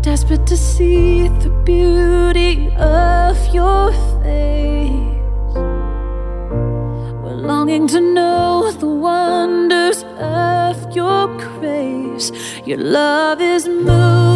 desperate to see the beauty of your face. We're longing to know the wonders of your grace. Your love is moving